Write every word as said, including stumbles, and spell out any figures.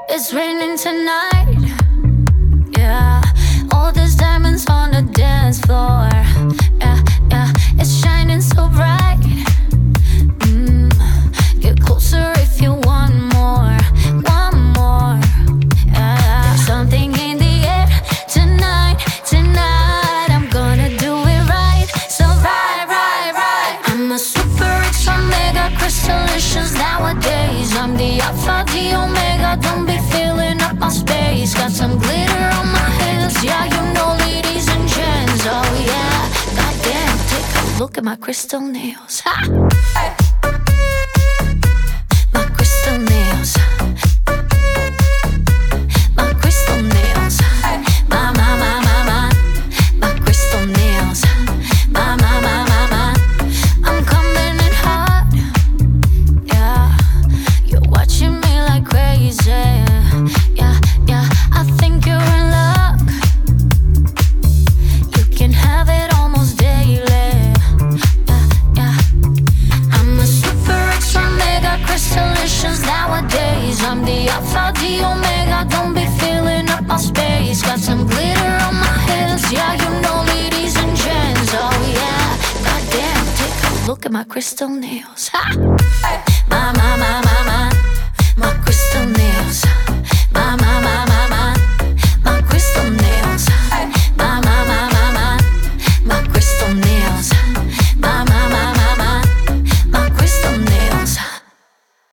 It's raining tonight. Yeah, all these diamonds on the dance floor. Yeah, yeah, it's shining so bright. Mm, get closer if you want more, want more. Yeah, there's something in the air tonight, tonight. I'm gonna do it right, so right, right, right. I'm a super rich omega crystallicious nowadays. I'm the alpha, the omega. Don't be filling up my space. Got some glitter on my hands. Yeah, you know, ladies and gents. Oh yeah, goddamn, take a look at my crystal nails. Ha! Hey. My crystal nails. My crystal nails. My, my, my, my, my. My crystal nails. My, my, my, my, my. I'm coming in hot. Yeah, you're watching me like crazy. Yeah, yeah, I think you're in luck. You can have it almost daily. Yeah, yeah. I'm a super extra mega crystallicious nowadays. I'm the alpha, the omega. Don't be filling up my space. Got some glitter on my hands. Yeah, you know, ladies and gents. Oh yeah, goddamn, take a look at my crystal nails. Ha! My, my, my, my, my. My crystal nails.